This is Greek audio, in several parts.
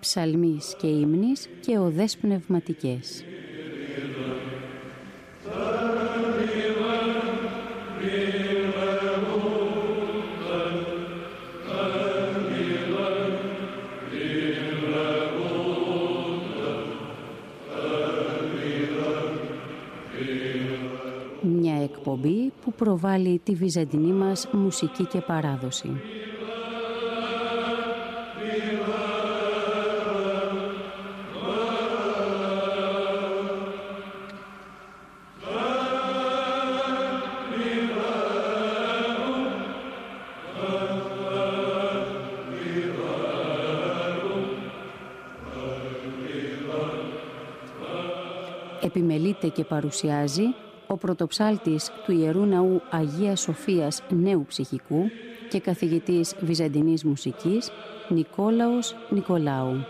ψαλμής και ύμνης και οδές πνευματικές. Μια εκπομπή που προβάλλει τη βυζαντινή μας μουσική και παράδοση. Επιμελείται και παρουσιάζει ο πρωτοψάλτης του Ιερού Ναού Αγίας Σοφίας Νέου Ψυχικού και καθηγητής βυζαντινής μουσικής Νικόλαος Νικολάου.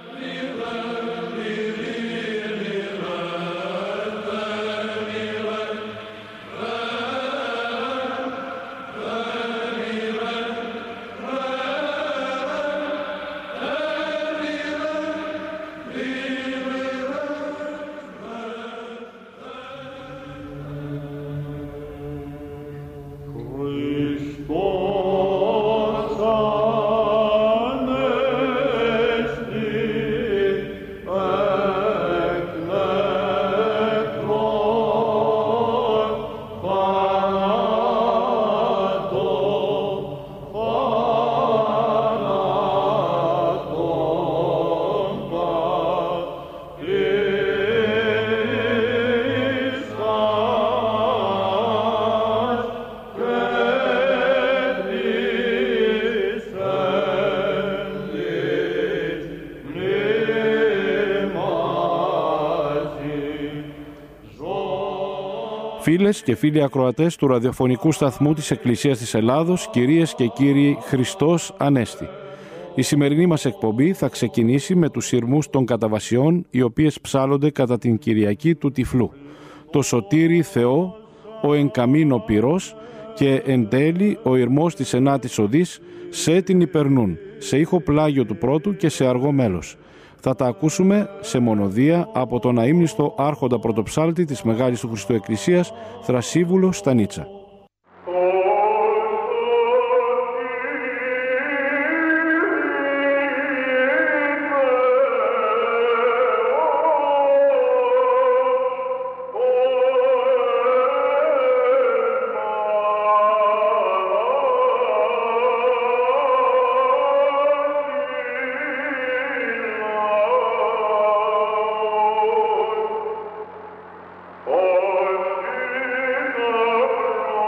Φίλες και φίλοι ακροατές του ραδιοφωνικού σταθμού της Εκκλησίας της Ελλάδος, κυρίες και κύριοι, Χριστός Ανέστη. Η σημερινή μας εκπομπή θα ξεκινήσει με τους σειρμούς των καταβασιών, οι οποίες ψάλλονται κατά την Κυριακή του Τυφλού. Το Σωτήρι Θεό, ο εν καμίνο πυρός και εν τέλει ο ηρμός της ενάτης οδής σε την υπερνούν, σε ήχο πλάγιο του πρώτου και σε αργό μέλος. Θα τα ακούσουμε σε μονοδία από τον αείμνηστο άρχοντα πρωτοψάλτη της Μεγάλης του Χριστού Εκκλησίας, Θρασίβουλο Στανίτσα. Oh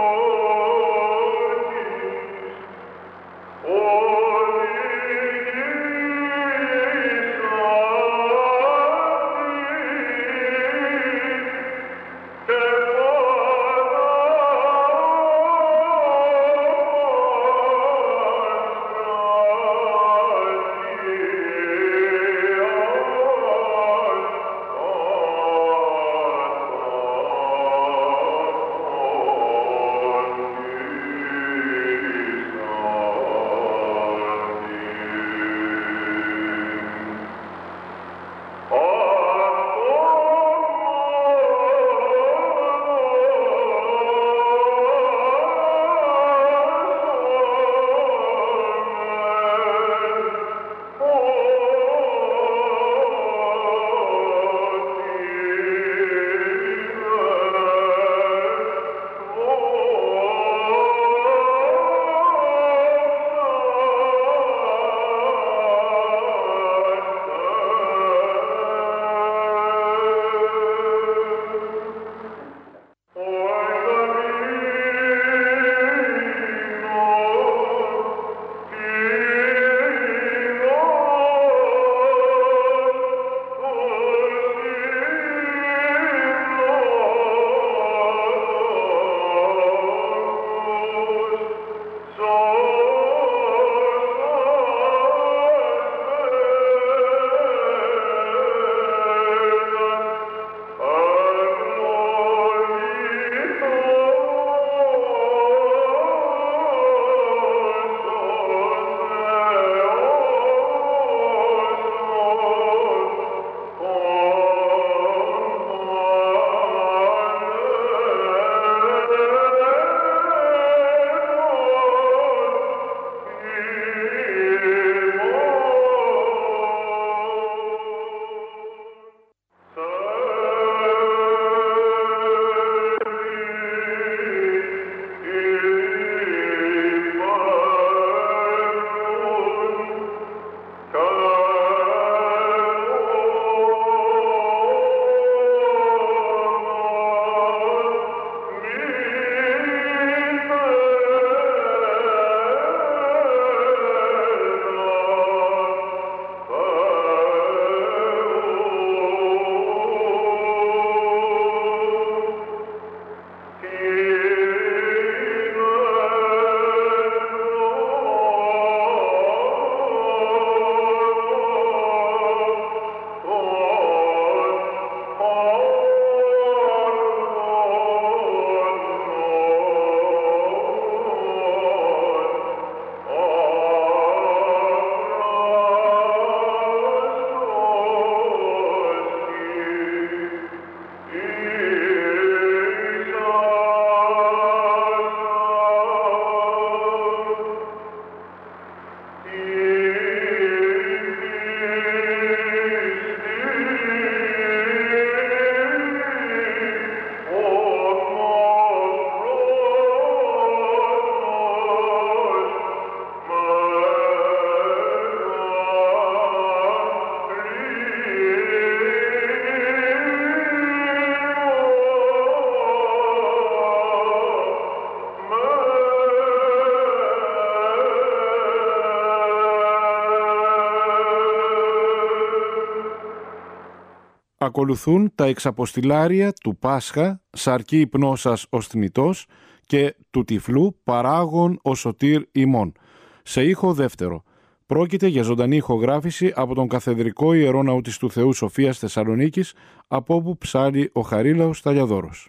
Ακολουθούν τα εξαποστηλάρια του Πάσχα, σαρκή υπνώσας ως θνητός, και του τυφλού παράγων ο σωτήρ ημών, σε ήχο δεύτερο. Πρόκειται για ζωντανή ηχογράφηση από τον Καθεδρικό Ιερό Ναού της του Θεού Σοφίας Θεσσαλονίκης, από όπου ψάλλει ο Χαρίλαος Ταλιαδόρος.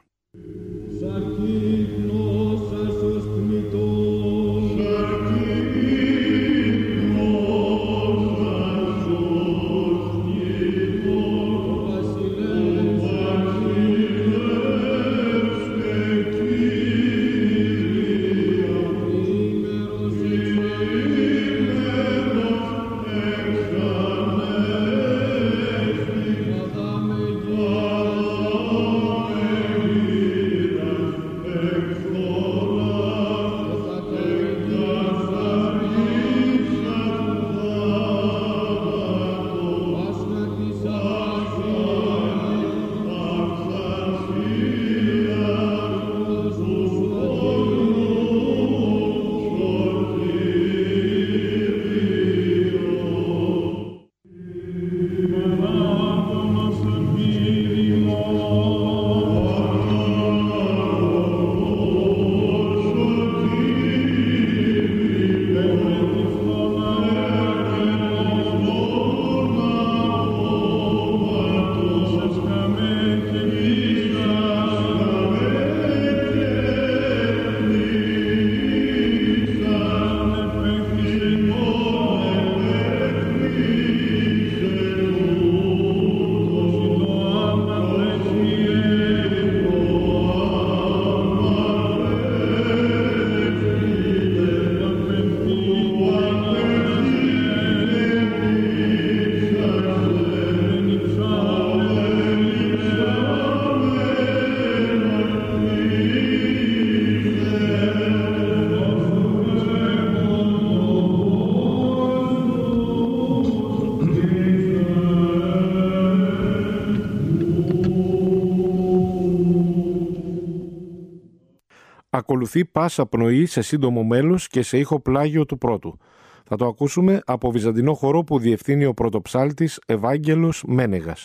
Ακολουθεί πάσα πνοή σε σύντομο μέλος και σε ήχο πλάγιο του πρώτου. Θα το ακούσουμε από βυζαντινό χορό που διευθύνει ο πρωτοψάλτης Ευάγγελος Μένεγας.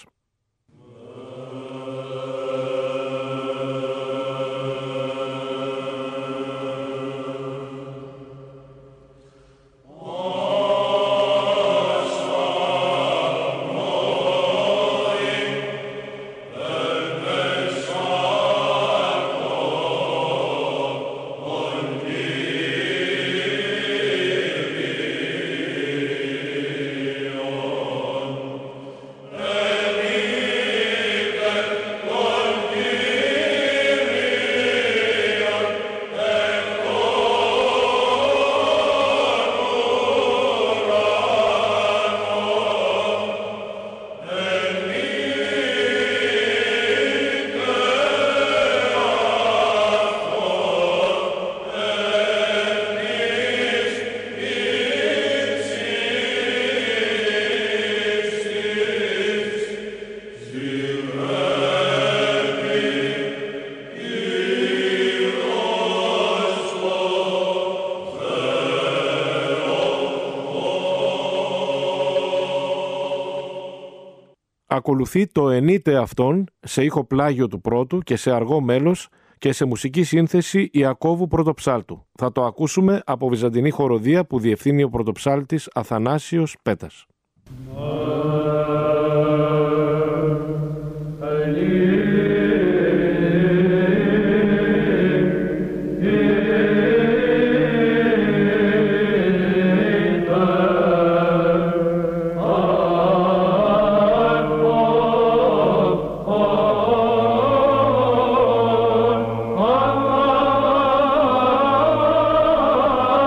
Ακολουθεί το «Ενείτε αυτόν» σε ήχο πλάγιο του πρώτου και σε αργό μέλος και σε μουσική σύνθεση Ιακώβου Πρωτοψάλτου. Θα το ακούσουμε από βυζαντινή χοροδία που διευθύνει ο πρωτοψάλτης Αθανάσιος Πέτας.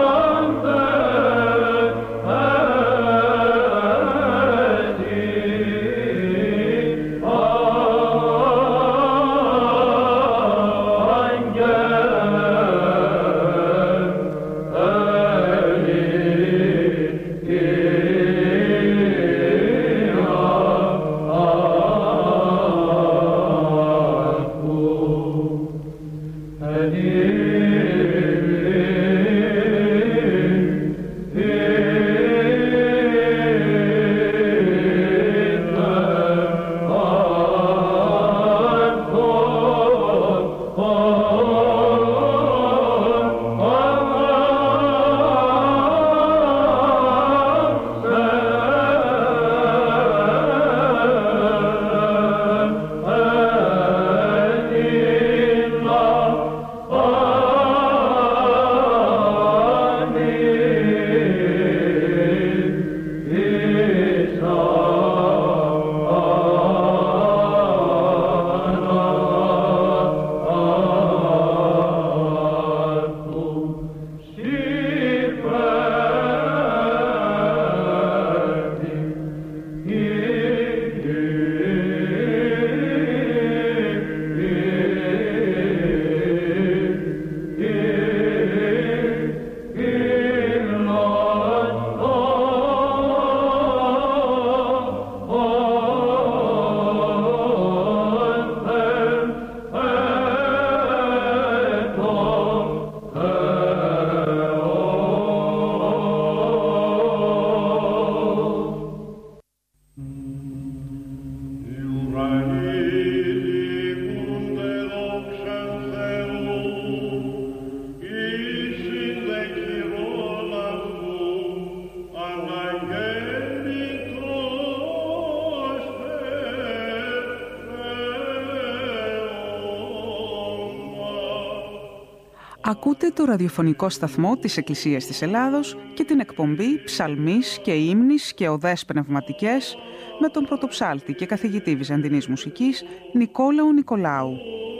Yeah. Ακούτε το ραδιοφωνικό σταθμό της Εκκλησίας της Ελλάδος και την εκπομπή «Ψαλμής και ύμνης και οδές πνευματικές» με τον πρωτοψάλτη και καθηγητή Βυζαντινής μουσικής Νικόλαο Νικολάου.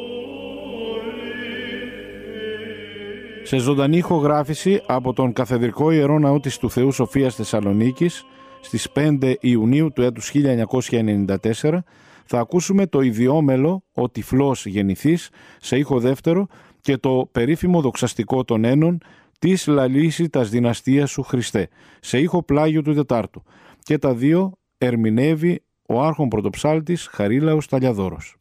Σε ζωντανή ηχογράφηση από τον Καθεδρικό Ιερό Ναό της του Θεού Σοφίας Θεσσαλονίκης στις 5 Ιουνίου του έτους 1994 θα ακούσουμε το ιδιόμελο «Ο τυφλός γεννηθείς» σε ήχο δεύτερο και το περίφημο δοξαστικό των Ένων «Της λαλήσει τας δυναστείας σου Χριστέ» σε ήχο πλάγιο του Τετάρτου, και τα δύο ερμηνεύει ο άρχον πρωτοψάλτης Χαρίλαος Ταλιαδόρος.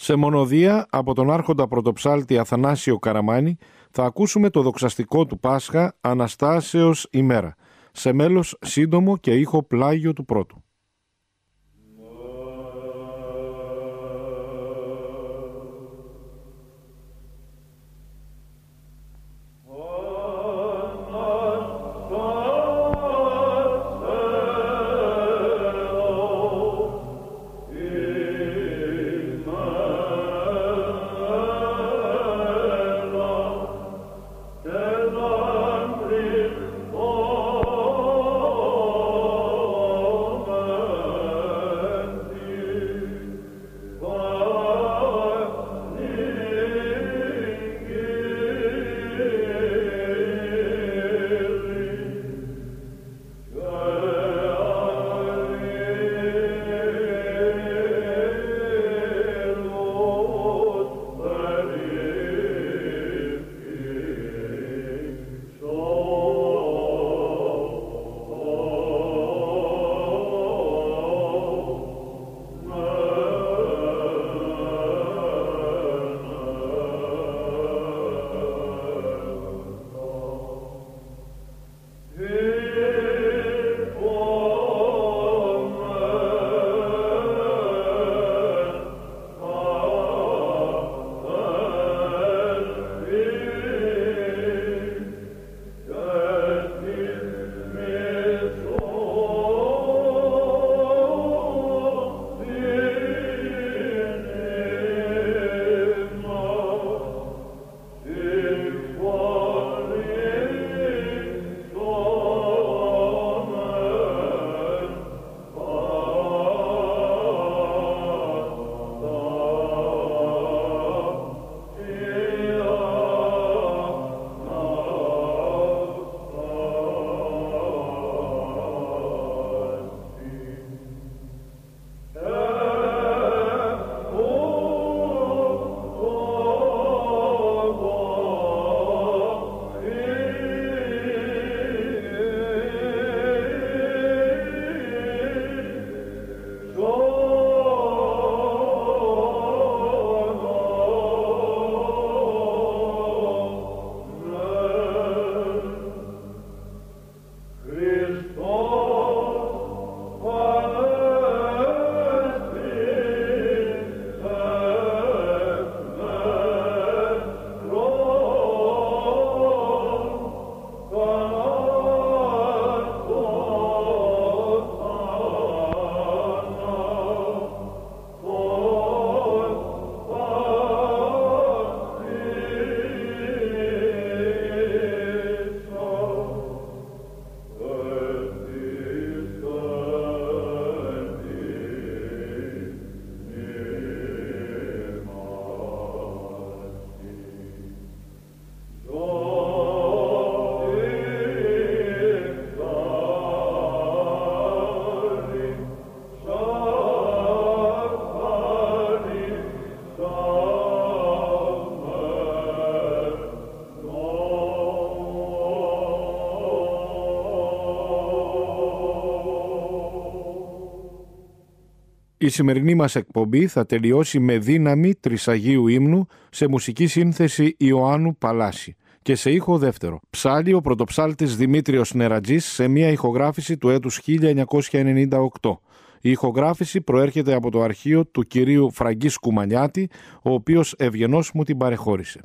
Σε μονοδία από τον άρχοντα πρωτοψάλτη Αθανάσιο Καραμάνη θα ακούσουμε το δοξαστικό του Πάσχα Αναστάσεως ημέρα, σε μέλος σύντομο και ήχο πλάγιο του πρώτου. Η σημερινή μας εκπομπή θα τελειώσει με δύναμη Τρισαγίου ύμνου σε μουσική σύνθεση Ιωάννου Παλάση και σε ήχο δεύτερο. Ψάλλει ο πρωτοψάλτης Δημήτριος Νερατζής σε μια ηχογράφηση του έτους 1998. Η ηχογράφηση προέρχεται από το αρχείο του κυρίου Φραγκίσκου Μανιάτη, ο οποίος ευγενώς μου την παρεχώρησε.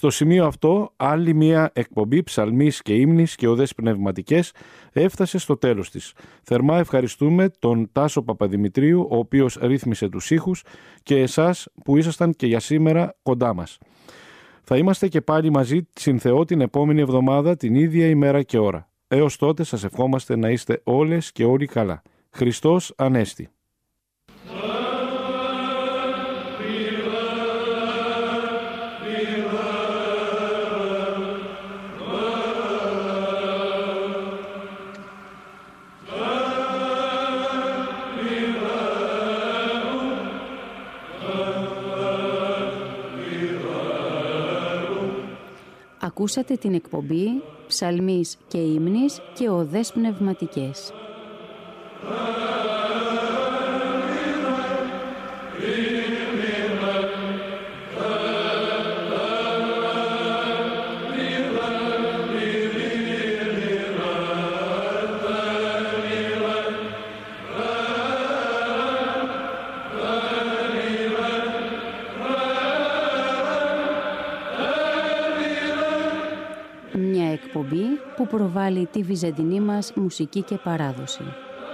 Στο σημείο αυτό, άλλη μία εκπομπή ψαλμής και ύμνης και οδές πνευματικές έφτασε στο τέλος της. Θερμά ευχαριστούμε τον Τάσο Παπαδημητρίου, ο οποίος ρύθμισε τους ήχους, και εσάς που ήσασταν και για σήμερα κοντά μας. Θα είμαστε και πάλι μαζί συν Θεό την επόμενη εβδομάδα, την ίδια ημέρα και ώρα. Έως τότε σας ευχόμαστε να είστε όλες και όλοι καλά. Χριστός Ανέστη. Ακούσατε την εκπομπή «Ψαλμής και ύμνης και οδές πνευματικές». Μια εκπομπή που προβάλλει τη βυζαντινή μας μουσική και παράδοση.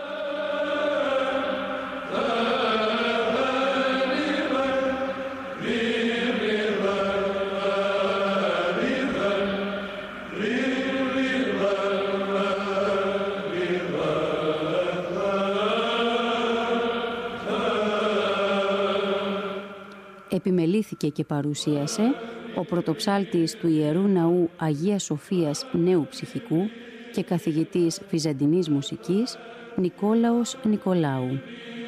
Επιμελήθηκε και παρουσίασε ο πρωτοψάλτης του Ιερού Ναού Αγίας Σοφίας Νέου Ψυχικού και καθηγητής βυζαντινής μουσικής Νικόλαος Νικολάου.